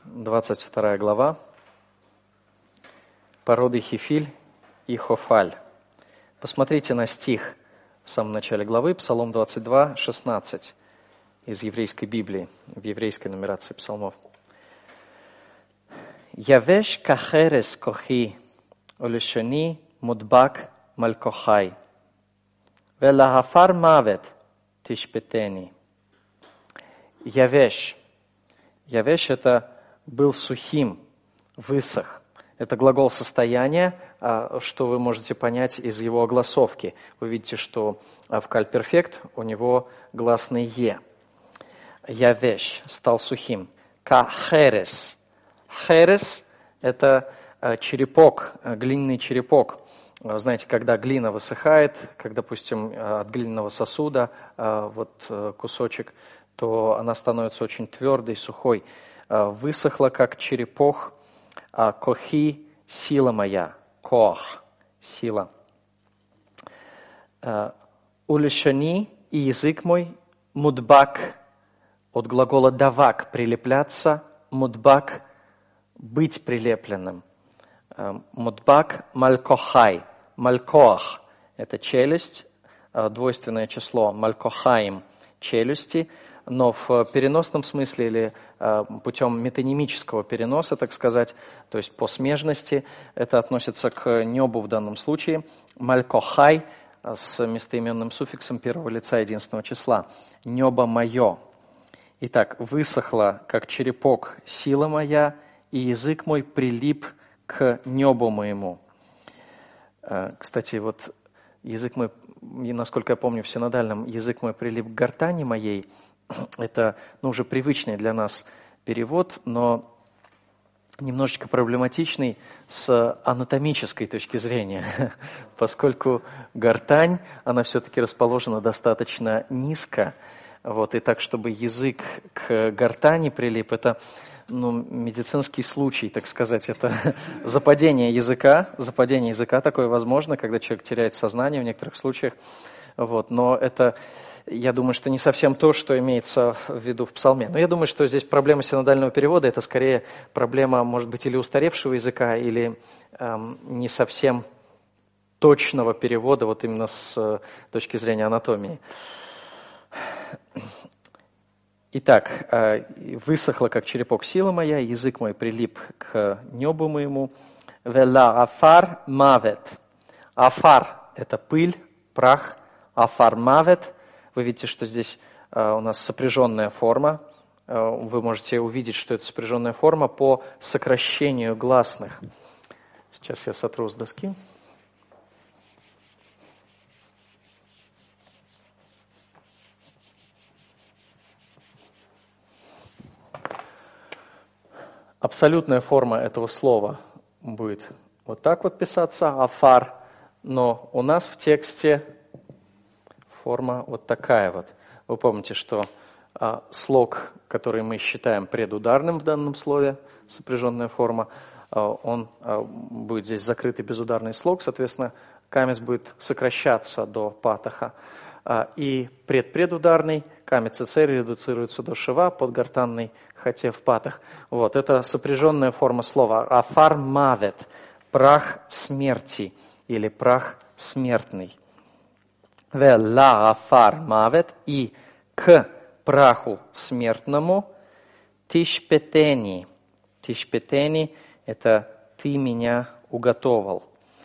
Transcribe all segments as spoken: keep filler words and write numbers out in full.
двадцать вторая глава, породы Хефиль и Хофаль. Посмотрите на стих в самом начале главы, Псалом двадцать два, шестнадцать, из еврейской Библии, в еврейской нумерации псалмов. «Явеш кахерес кохи, олешани мудбак малькохай, велахафар мавет тишпетени». Явеш. Явеш – это был сухим, высох. Это глагол состояния, что вы можете понять из его огласовки. Вы видите, что в кальперфект у него гласный «е». Явеш стал сухим. Ка-херес. Херес – это черепок, глиняный черепок. Знаете, когда глина высыхает, как, допустим, от глиняного сосуда вот кусочек, то она становится очень твердой, сухой. Высохла, как черепок, а кохи – сила моя. Кох – сила. Улешани и язык мой, мудбак, от глагола давак – прилепляться, мудбак – быть прилепленным. Мудбак – малькохай. Малькох – это челюсть, двойственное число. Малькохаим – челюсти. Но в переносном смысле или э, путем метонимического переноса, так сказать, то есть по смежности, это относится к небу в данном случае. Малькохай с местоименным суффиксом первого лица единственного числа. Небо мое. Итак, высохла, как черепок, сила моя, и язык мой прилип к небу моему. Э, кстати, вот язык мой, насколько я помню, в синодальном, язык мой прилип к гортани моей. Это ну, уже привычный для нас перевод, но немножечко проблематичный с анатомической точки зрения, поскольку гортань, она все-таки расположена достаточно низко, вот, и так, чтобы язык к гортани прилип, это ну, медицинский случай, так сказать, это западение языка, западение языка такое возможно, когда человек теряет сознание в некоторых случаях, вот, но это... Я думаю, что не совсем то, что имеется в виду в псалме. Но я думаю, что здесь проблема синодального перевода – это скорее проблема, может быть, или устаревшего языка, или эм, не совсем точного перевода, вот именно с э, точки зрения анатомии. Итак, э, «высохла, как черепок, сила моя, язык мой прилип к небу моему». «Вела афар мавет». Афар – это пыль, прах. Афар мавет – вы видите, что здесь э, у нас сопряженная форма. Э, вы можете увидеть, что это сопряженная форма по сокращению гласных. Сейчас я сотру с доски. Абсолютная форма этого слова будет вот так вот писаться, афар. Но у нас в тексте... форма вот такая вот. Вы помните, что а, слог, который мы считаем предударным в данном слове, сопряженная форма, а, он а, будет здесь закрытый безударный слог, соответственно, камец будет сокращаться до патоха. А, и предпредударный камец и церь редуцируется до шива, подгортанный хотев патох. Вот, это сопряженная форма слова. Афар мавет, прах смерти или прах смертный. «Велла афар мавет» и к праху смертному тишпетени. Тишпетени – это «ты меня уготовал»,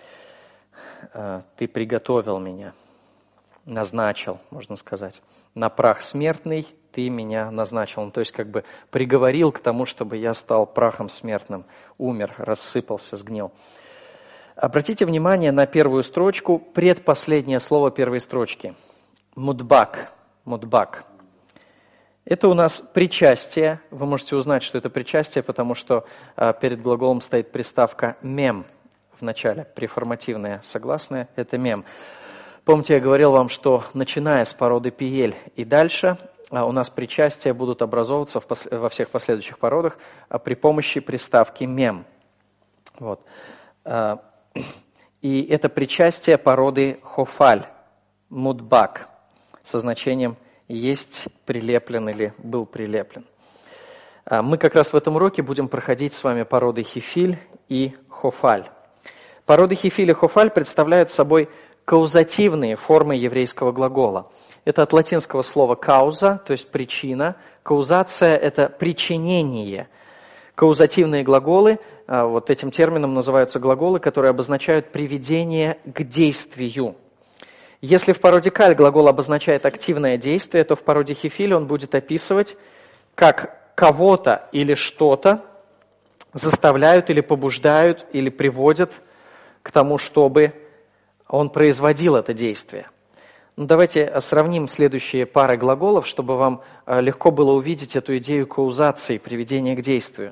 «ты приготовил меня», «назначил», можно сказать. «На прах смертный ты меня назначил». То есть как бы приговорил к тому, чтобы я стал прахом смертным, умер, рассыпался, сгнил. Обратите внимание на первую строчку, предпоследнее слово первой строчки. Мудбак. Мудбак. Это у нас причастие. Вы можете узнать, что это причастие, потому что а, перед глаголом стоит приставка мем в начале, преформативное согласное. Это мем. Помните, я говорил вам, что начиная с породы пиель и дальше а, у нас причастия будут образовываться в пос... во всех последующих породах а, при помощи приставки мем. Вот. А, И это причастие породы хофаль, мудбак, со значением «есть прилеплен» или «был прилеплен». Мы как раз в этом уроке будем проходить с вами породы хифиль и хофаль. Породы хифиль и хофаль представляют собой каузативные формы еврейского глагола. Это от латинского слова «кауза», то есть причина. Каузация – это причинение. Каузативные глаголы, вот этим термином называются глаголы, которые обозначают приведение к действию. Если в породе каль глагол обозначает активное действие, то в породе хифиль он будет описывать, как кого-то или что-то заставляют или побуждают или приводят к тому, чтобы он производил это действие. Ну, давайте сравним следующие пары глаголов, чтобы вам легко было увидеть эту идею каузации, приведения к действию.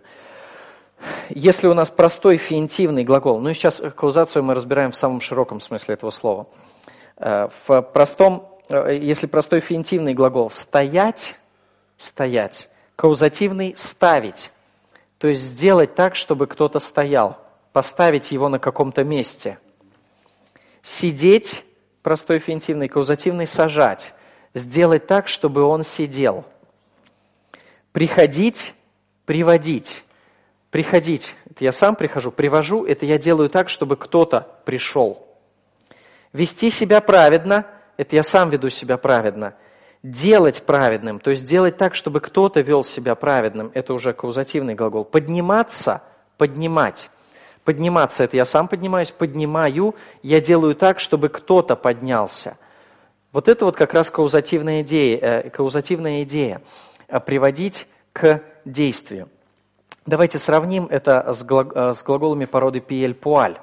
Если у нас простой фиентивный глагол, ну и сейчас каузацию мы разбираем в самом широком смысле этого слова. В простом, если простой фиентивный глагол «стоять», «стоять», каузативный «ставить», то есть сделать так, чтобы кто-то стоял, поставить его на каком-то месте. Сидеть, простой фиентивный, каузативный «сажать», сделать так, чтобы он сидел. Приходить, приводить. Приходить, это я сам прихожу, привожу, это я делаю так, чтобы кто-то пришел. Вести себя праведно, это я сам веду себя праведно. Делать праведным, то есть делать так, чтобы кто-то вел себя праведным, это уже каузативный глагол. Подниматься, поднимать. Подниматься, это я сам поднимаюсь, поднимаю, я делаю так, чтобы кто-то поднялся. Вот это вот как раз каузативная идея, каузативная идея, приводить к действию. Давайте сравним это с глаголами породы пиэль-пуаль.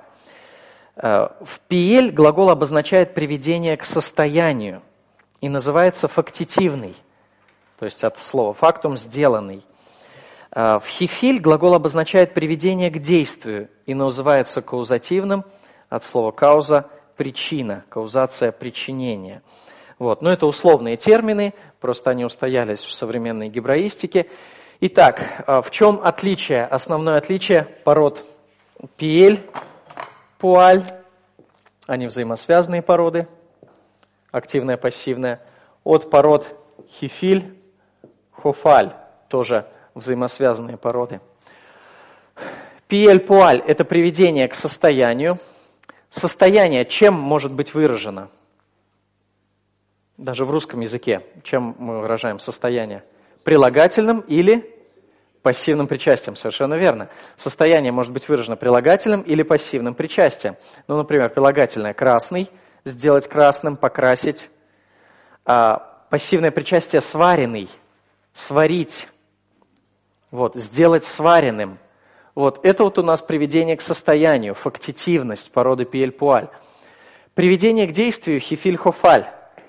В пиэль глагол обозначает приведение к состоянию и называется фактитивный, то есть от слова фактум сделанный. В хифиль глагол обозначает приведение к действию и называется каузативным от слова кауза причина, каузация причинения. Вот. Но это условные термины, просто они устоялись в современной гебраистике. Итак, в чем отличие, основное отличие пород пиэль, пуаль, они взаимосвязанные породы, активная, пассивная, от пород хифиль, хофаль, тоже взаимосвязанные породы. Пиэль-пуаль – это приведение к состоянию. Состояние чем может быть выражено? Даже в русском языке, чем мы выражаем состояние? Прилагательным или пассивным причастием, совершенно верно. Состояние может быть выражено прилагательным или пассивным причастием. Ну, например, прилагательное красный, сделать красным, покрасить. А пассивное причастие сваренный, сварить, вот, сделать сваренным. Вот, это вот у нас приведение к состоянию, фактитивность породы пиэль-пуаль. Приведение к действию хифиль-хофаль.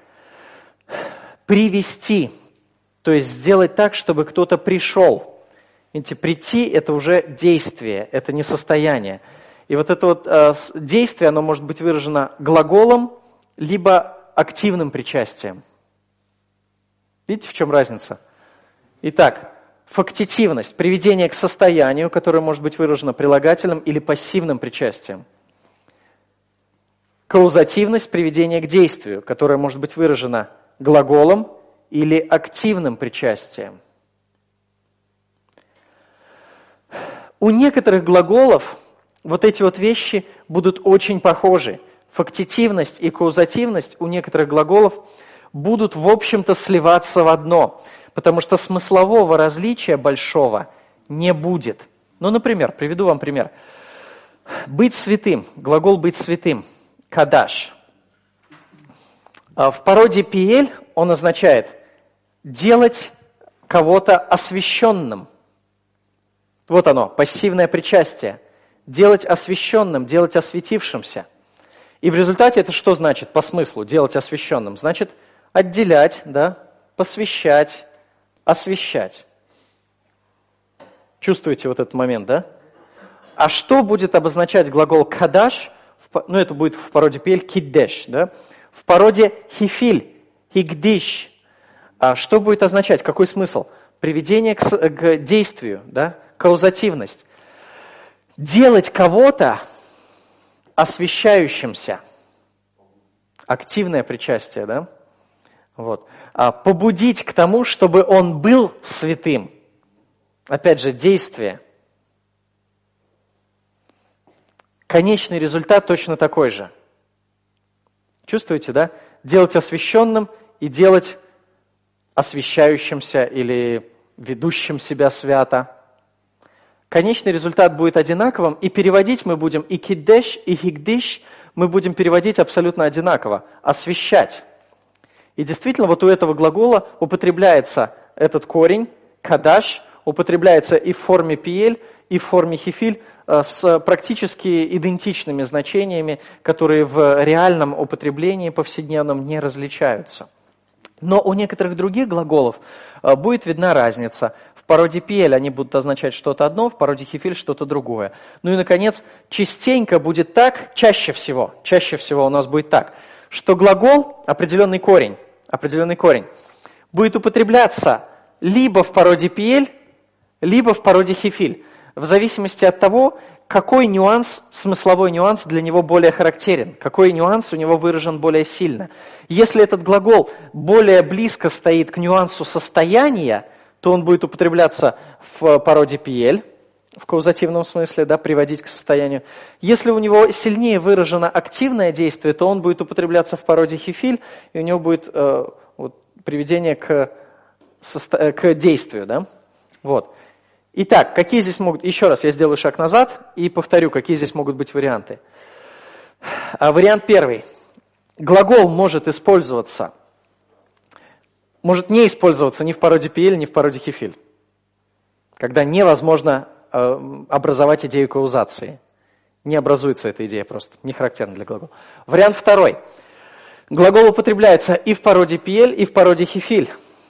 Привести. То есть сделать так, чтобы кто-то пришел. Видите, прийти – это уже действие, это не состояние. И вот это вот э, действие, оно может быть выражено глаголом, либо активным причастием. Видите, в чем разница? Итак, фактитивность – приведение к состоянию, которое может быть выражено прилагательным или пассивным причастием. Каузативность – приведение к действию, которое может быть выражено глаголом, или активным причастием. У некоторых глаголов вот эти вот вещи будут очень похожи. Фактитивность и каузативность у некоторых глаголов будут, в общем-то, сливаться в одно, потому что смыслового различия большого не будет. Ну, например, приведу вам пример. Быть святым, глагол быть святым, кадаш. В породе пиэль он означает делать кого-то освященным. Вот оно, пассивное причастие. Делать освященным, делать осветившимся. И в результате это что значит по смыслу делать освященным? Значит отделять, да, посвящать, освящать. Чувствуете вот этот момент, да? А что будет обозначать глагол кадаш? Ну, это будет в породе пиэль киддеш, да? В породе хифиль, хигдиш. А что будет означать? Какой смысл? Приведение к, к действию, да? Каузативность. Делать кого-то освящающимся. Активное причастие, да? Вот. А побудить к тому, чтобы он был святым. опять же, действие. Конечный результат точно такой же. Чувствуете, да? Делать освященным и делать освящающимся или ведущим себя свято. Конечный результат будет одинаковым, и переводить мы будем и киддеш, и хигдиш, мы будем переводить абсолютно одинаково. Освящать. И действительно, вот у этого глагола употребляется этот корень, кадаш, употребляется и в форме пиель, и в форме хифиль, с практически идентичными значениями, которые в реальном употреблении повседневном не различаются. Но у некоторых других глаголов будет видна разница. В породе пиель они будут означать что-то одно, в породе хифиль что-то другое. Ну и, наконец, частенько будет так, чаще всего, чаще всего у нас будет так, что глагол, определенный корень, определенный корень, будет употребляться либо в породе пиель, либо в породе хифиль, в зависимости от того, какой нюанс, смысловой нюанс для него более характерен, какой нюанс у него выражен более сильно. Если этот глагол более близко стоит к нюансу состояния, то он будет употребляться в породе пиель, в каузативном смысле, да, приводить к состоянию. Если у него сильнее выражено активное действие, то он будет употребляться в породе хифиль, и у него будет э, вот, приведение к, состо... к действию. Да? Вот. Итак, какие здесь могут... Еще раз я сделаю шаг назад и повторю, какие здесь могут быть варианты. А, вариант первый. Глагол может использоваться, может не использоваться ни в породе пиель, ни в породе хифиль, когда невозможно э, образовать идею каузации. Не образуется эта идея просто, не характерна для глагола. Вариант второй. Глагол употребляется и в породе пиель, и в породе хифиль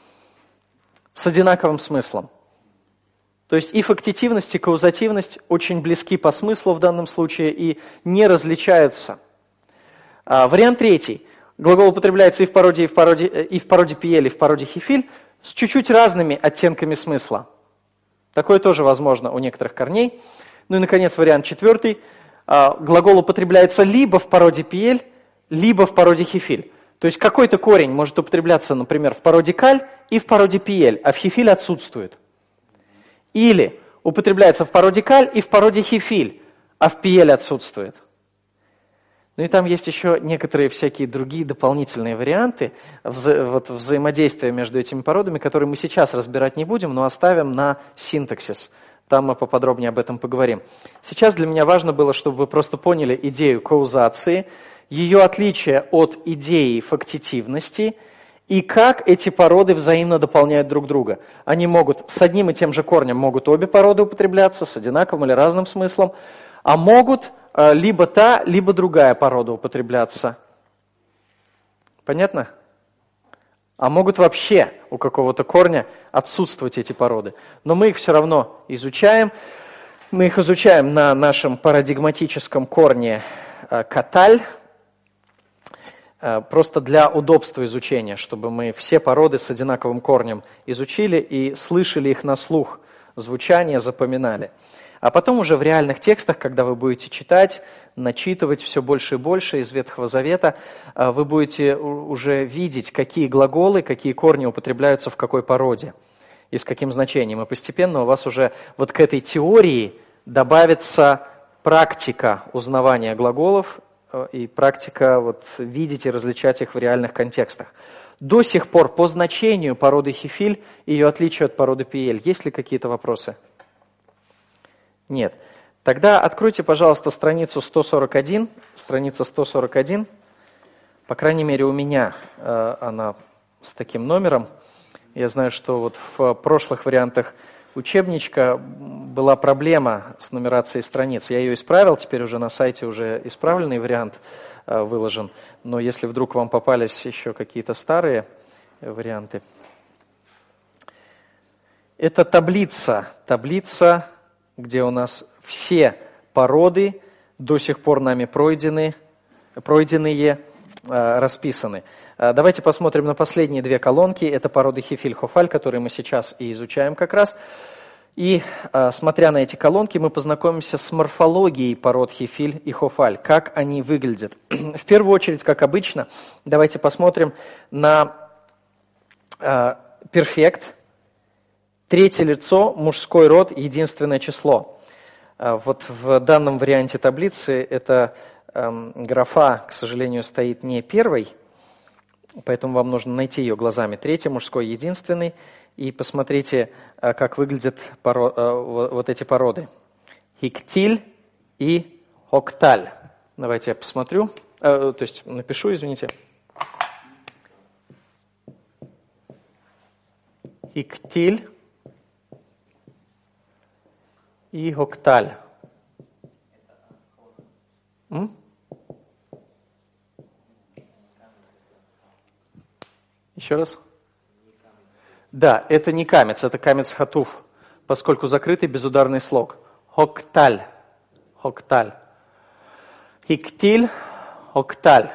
с одинаковым смыслом. То есть и фактитивность, и каузативность очень близки по смыслу в данном случае и не различаются. А, вариант третий. Глагол употребляется и в породе, и в породе, и в породе пиель, и в породе хифиль с чуть-чуть разными оттенками смысла. Такое тоже возможно у некоторых корней. Ну и, наконец, вариант четвертый. А, глагол употребляется либо в породе пиель, либо в породе хифиль. То есть какой-то корень может употребляться, например, в породе каль и в породе пиель, а в хифиль отсутствует. Или употребляется в породе каль и в породе хифиль, а в пиель отсутствует. Ну и там есть еще некоторые всякие другие дополнительные варианты вза- вот, взаимодействия между этими породами, которые мы сейчас разбирать не будем, но оставим на синтаксис. Там мы поподробнее об этом поговорим. Сейчас для меня важно было, чтобы вы просто поняли идею каузации, ее отличие от идеи фактитивности и как эти породы взаимно дополняют друг друга. Они могут с одним и тем же корнем, могут обе породы употребляться с одинаковым или разным смыслом, а могут э, либо та, либо другая порода употребляться. Понятно? А могут вообще у какого-то корня отсутствовать эти породы. Но мы их все равно изучаем. Мы их изучаем на нашем парадигматическом корне э, каталь. Просто для удобства изучения, чтобы мы все породы с одинаковым корнем изучили и слышали их на слух, звучание запоминали. А потом уже в реальных текстах, когда вы будете читать, начитывать все больше и больше из Ветхого Завета, вы будете уже видеть, какие глаголы, какие корни употребляются в какой породе и с каким значением. И постепенно у вас уже вот к этой теории добавится практика узнавания глаголов, и практика вот, видеть и различать их в реальных контекстах. До сих пор по значению породы хифиль и ее отличию от породы пиель. Есть ли какие-то вопросы? Нет. Тогда откройте, пожалуйста, страницу сто сорок один. Страница сто сорок один. По крайней мере, у меня э, она с таким номером. Я знаю, что вот в прошлых вариантах учебничка была проблема с нумерацией страниц. Я ее исправил, теперь уже на сайте уже исправленный вариант э, выложен. Но если вдруг вам попались еще какие-то старые варианты. Это таблица. Таблица, где у нас все породы до сих пор нами пройдены, пройденные, э, расписаны. Э, давайте посмотрим на последние две колонки. Это породы хифиль-хофаль, которые мы сейчас и изучаем как раз. И, э, смотря на эти колонки, мы познакомимся с морфологией пород хифиль и хофаль, как они выглядят. В первую очередь, как обычно, давайте посмотрим на э, перфект, Третье лицо, мужской род, единственное число. Вот в данном варианте таблицы эта эм, графа, к сожалению, стоит не первой, поэтому вам нужно найти ее глазами. Третий, мужской, единственный. И посмотрите, как выглядят поро- вот эти породы. Хиктиль и хокталь. Давайте я посмотрю, э, то есть напишу, извините. Хиктиль и хокталь. М? Еще раз. Да, это не камец, это камец хатуф, поскольку закрытый безударный слог. Хокталь. Хокталь. Хиктиль, хокталь.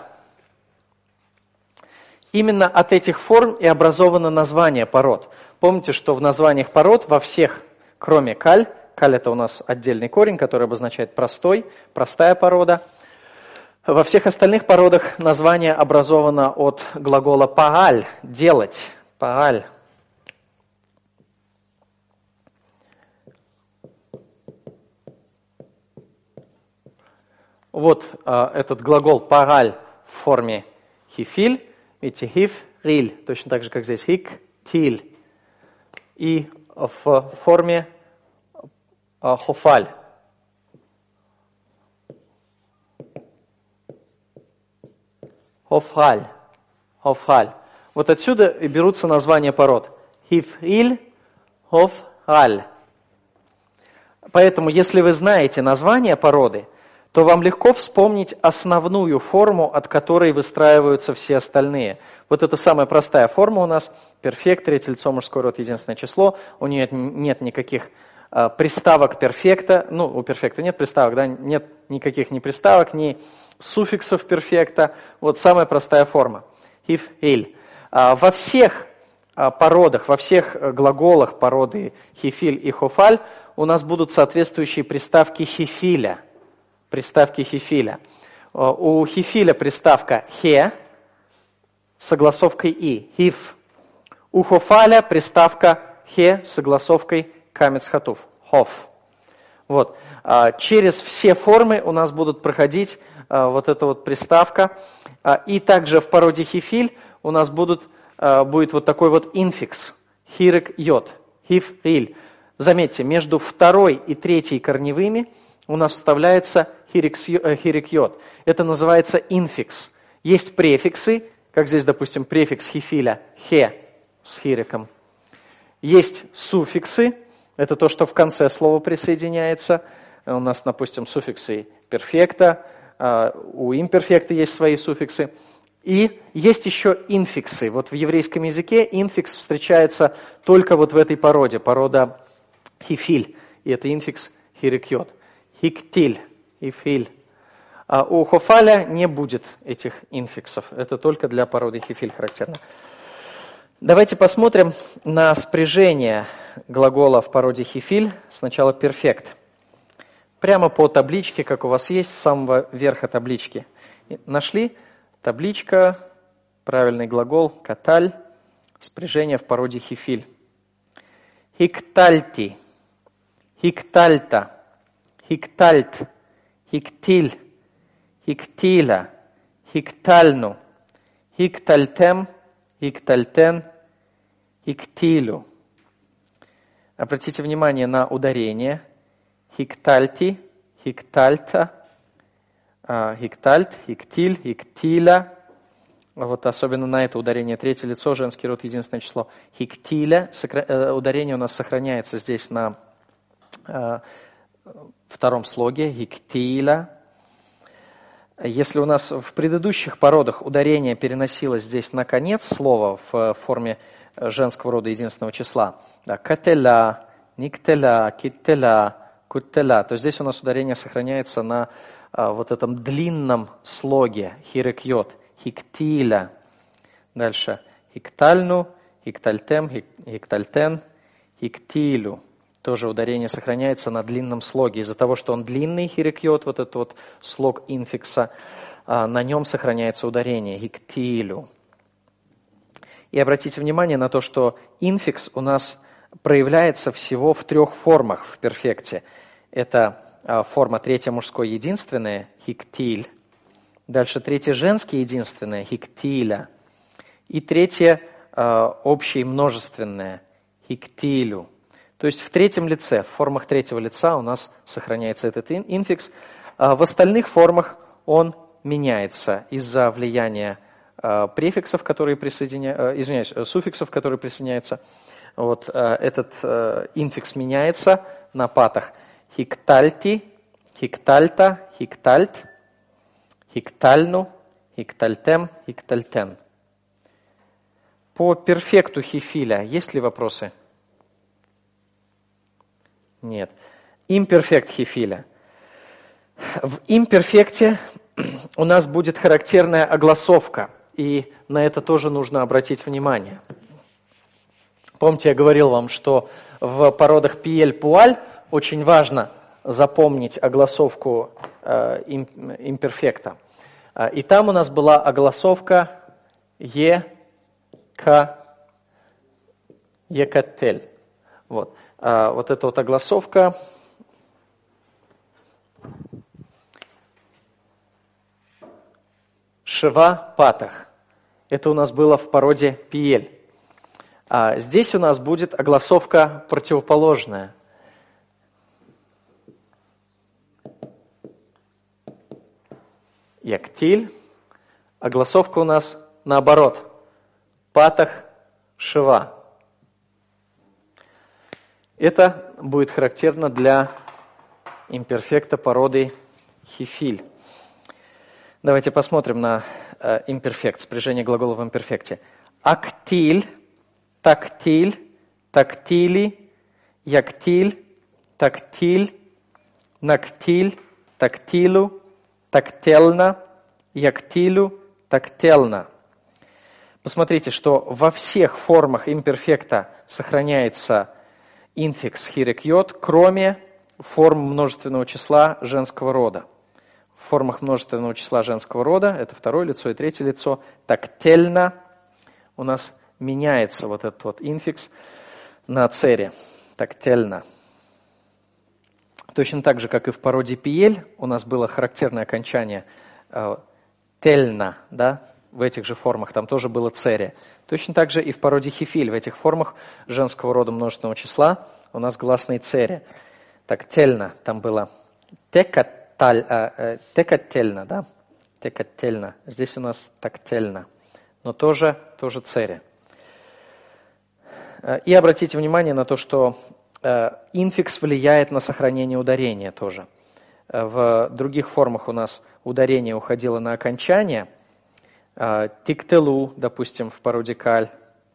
Именно от этих форм и образовано название пород. Помните, что в названиях пород во всех, кроме каль, каль это у нас отдельный корень, который обозначает простой, простая порода. Во всех остальных породах название образовано от глагола пагаль, делать, пагаль. Вот а, этот глагол пагаль в форме хифиль, видите, хиф, риль, точно так же, как здесь хик, тиль. И в форме а, хофаль. Хофаль. Хофаль. Вот отсюда и берутся названия пород. Хифиль, хофаль. Поэтому, если вы знаете название породы, то вам легко вспомнить основную форму, от которой выстраиваются все остальные. Вот это самая простая форма у нас. Перфект, третье лицо, мужской род, единственное число. У нее нет никаких а, приставок перфекта. Ну, у перфекта нет приставок, да? Нет никаких ни приставок, ни суффиксов перфекта. Вот самая простая форма. Хиф, иль. А, во всех а, породах, во всех глаголах породы хифиль и хофаль у нас будут соответствующие приставки хифиля. Приставки хифиля. У хифиля приставка хе с согласовкой и, хиф. У хофаля приставка хе с согласовкой камец хатуф, хоф. Вот. Через все формы у нас будут проходить вот эта вот приставка. И также в породе хифиль у нас будут, будет вот такой вот инфикс, хирек йод, хиф иль. Заметьте, между второй и третьей корневыми у нас вставляется хирик йод. Это называется инфикс. Есть префиксы, как здесь, допустим, префикс хифиля, хе с хириком. Есть суффиксы, это то, что в конце слова присоединяется. У нас, допустим, суффиксы перфекта, у имперфекта есть свои суффиксы. И есть еще инфиксы. Вот в еврейском языке инфикс встречается только вот в этой породе, порода хифиль. И это инфикс хирик йод. Хиктиль, хифиль. А у хофаля не будет этих инфиксов. Это только для породы хифиль характерно. Давайте посмотрим на спряжение глагола в породе хифиль. Сначала перфект. Прямо по табличке, как у вас есть, с самого верха таблички. Нашли? Табличка, правильный глагол, каталь, спряжение в породе хифиль. Хиктальти, хиктальта. Хиктальт, хиктиль, хиктиля, хиктальну, хиктальтем, хиктальтен, хиктилю. Обратите внимание на ударение. Хиктальти, хиктальта, хиктальт, хиктиль, хиктиля. Вот особенно на это ударение. Третье лицо, женский род, единственное число. Хиктиля. Ударение у нас сохраняется здесь на втором слоге, хиктиля. Если у нас в предыдущих породах ударение переносилось здесь на конец слова в форме женского рода единственного числа, да, кателя, никтеля, киттеля, куттеля, то здесь у нас ударение сохраняется на а, вот этом длинном слоге, хирек йод, хиктиля. Дальше хиктальну, хиктальтем, хиктальтен, хиктилю. Тоже ударение сохраняется на длинном слоге. Из-за того, что он длинный, хирек йод, вот этот вот слог инфикса, на нем сохраняется ударение, хиктилю. И обратите внимание на то, что инфикс у нас проявляется всего в трех формах в перфекте. Это форма третья мужское единственное, хиктиль. Дальше третье женское единственное, хиктиля. И третье общее множественное, хиктилю. То есть в третьем лице, в формах третьего лица у нас сохраняется этот инфикс. В остальных формах он меняется из-за влияния префиксов, которые присоединяются, извиняюсь, суффиксов, которые присоединяются. Вот этот инфикс меняется на патах. Хиктальти, хиктальта, хиктальт, хиктальну, хиктальтем, хиктальтен. По перфекту хифиля есть ли вопросы? Нет. Имперфект хифиля. В имперфекте у нас будет характерная огласовка, и на это тоже нужно обратить внимание. Помните, я говорил вам, что в породах пиель-пуаль очень важно запомнить огласовку э, имперфекта. И там у нас была огласовка е, к, екатель. Вот. А вот эта вот огласовка шива патах. Это у нас было в породе пиель. А здесь у нас будет огласовка противоположная. Яктиль. Огласовка у нас наоборот. Патах, шива. Это будет характерно для имперфекта породы хифиль. Давайте посмотрим на э, имперфект, спряжение глагола в имперфекте. Актиль, тактиль, тактили, яктиль, тактиль, нактиль, тактилу, тактельна, яктилю, тактельна. Посмотрите, что во всех формах имперфекта сохраняется инфикс хирек-йод, кроме форм множественного числа женского рода. В формах множественного числа женского рода, это второе лицо и третье лицо, тактельна, у нас меняется вот этот вот инфикс на цере, тактельна. Точно так же, как и в породе пиель, у нас было характерное окончание э, тельна, да, в этих же формах, там тоже было цере. Точно так же и в породе хифиль, в этих формах женского рода множественного числа у нас гласные цере. Тактельна, там было текаталь, э, текательна, да, текательна. Здесь у нас тактельна, но тоже, тоже цере. И обратите внимание на то, что инфикс влияет на сохранение ударения тоже. В других формах у нас ударение уходило на окончание. Тиктелу, допустим, в породе каль.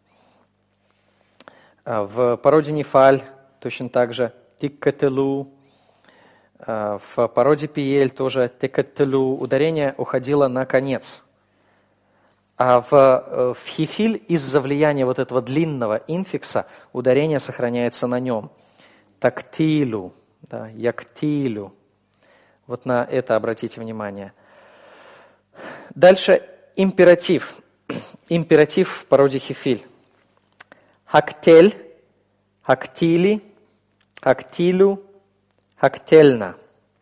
В породе нефаль точно так же тиккателу. В породе пиель тоже тиккателу. Ударение уходило на конец. А в, в хифиль из-за влияния вот этого длинного инфикса ударение сохраняется на нем. Тактилю, да, яктилю. Вот на это обратите внимание. Дальше императив. Императив в породе хифиль. Хактель, хактили, хактилю, хактельна.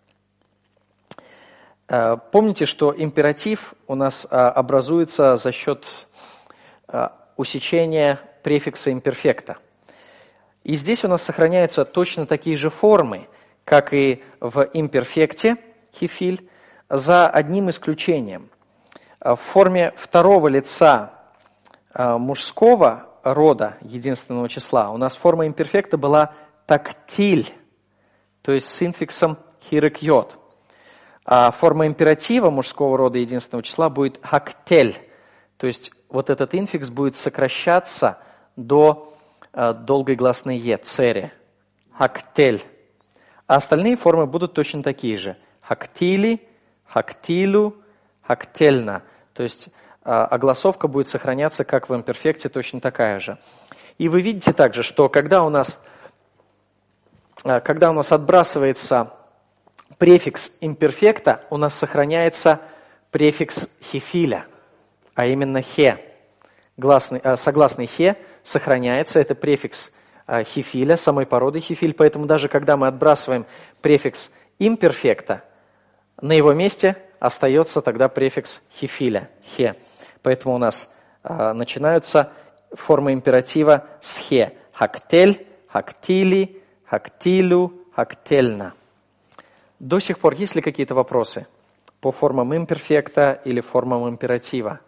Помните, что императив у нас образуется за счет усечения префикса имперфекта. И здесь у нас сохраняются точно такие же формы, как и в имперфекте хифиль, за одним исключением. В форме второго лица мужского рода единственного числа у нас форма имперфекта была тактиль, то есть с инфиксом хирек-йод. А форма императива мужского рода единственного числа будет хактель, то есть вот этот инфикс будет сокращаться до э, долгой гласной е, цере, хактель. А остальные формы будут точно такие же. Хактили, хактилю, хактельна. То есть э, огласовка будет сохраняться, как в имперфекте, точно такая же. И вы видите также, что когда у нас, э, когда у нас отбрасывается префикс имперфекта, у нас сохраняется префикс хифиля, а именно хе. Гласный, э, согласный хе сохраняется, это префикс хифиля, самой породы хифиль, поэтому даже когда мы отбрасываем префикс имперфекта, на его месте остается тогда префикс хифиля, хе. Поэтому у нас а, начинаются формы императива с хе. Хактель, хактили, хактилю, хактельна. До сих пор есть ли какие-то вопросы по формам имперфекта или формам императива?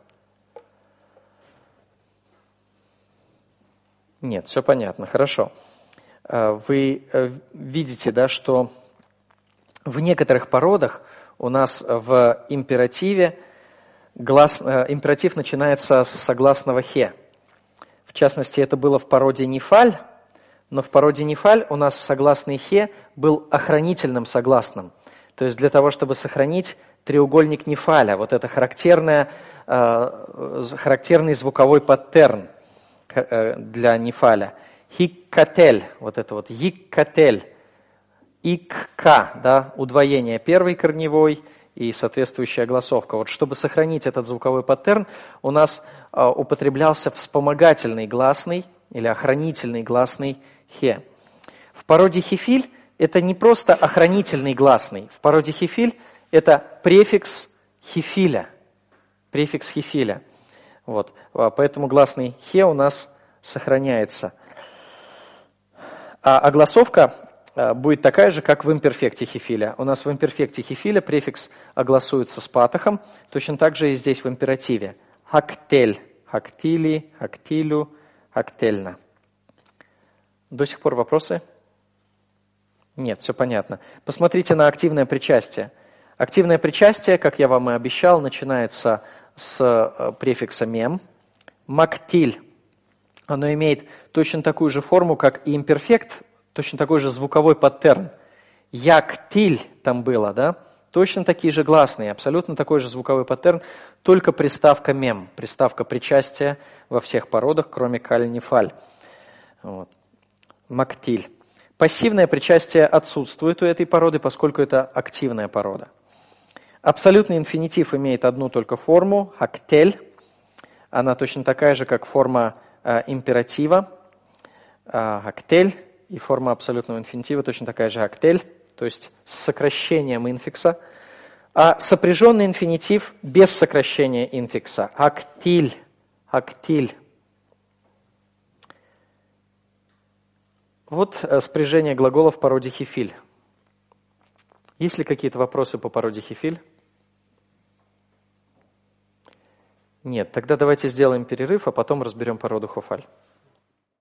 Нет, все понятно, хорошо. Вы видите, да, что в некоторых породах у нас в императиве глас, императив начинается с согласного хе. В частности, это было в породе нефаль, но в породе нефаль у нас согласный хе был охранительным согласным. То есть для того, чтобы сохранить треугольник нефаля, вот это характерное, характерный звуковой паттерн для нефаля. Хиккатель, вот это вот, хиккатель. Икка, да, удвоение первой корневой и соответствующая огласовка. Вот чтобы сохранить этот звуковой паттерн, у нас э, употреблялся вспомогательный гласный или охранительный гласный хе. В породе хифиль это не просто охранительный гласный. В породе хифиль это префикс хифиля. Префикс хифиля. Вот. Поэтому гласный хе у нас сохраняется. А огласовка будет такая же, как в имперфекте хифиля. У нас в имперфекте хифиля префикс огласуется с патохом, точно так же и здесь в императиве. Хактель, хактили, хактилю, хактельна. До сих пор вопросы? Нет, все понятно. Посмотрите на активное причастие. Активное причастие, как я вам и обещал, начинается с префикса мем. Мактиль. Оно имеет точно такую же форму, как и имперфект, точно такой же звуковой паттерн. Яктиль там было, да? Точно такие же гласные, абсолютно такой же звуковой паттерн, только приставка мем, приставка причастия во всех породах, кроме каль-нефаль. Вот. Мактиль. Пассивное причастие отсутствует у этой породы, поскольку это активная порода. Абсолютный инфинитив имеет одну только форму, хактель. Она точно такая же, как форма э, императива, э, хактель. И форма абсолютного инфинитива точно такая же актель, то есть с сокращением инфикса. А сопряженный инфинитив без сокращения инфикса. Актиль, актиль. Вот спряжение глаголов в породе хифиль. Есть ли какие-то вопросы по породе хифиль? Нет, тогда давайте сделаем перерыв, а потом разберем породу хофаль.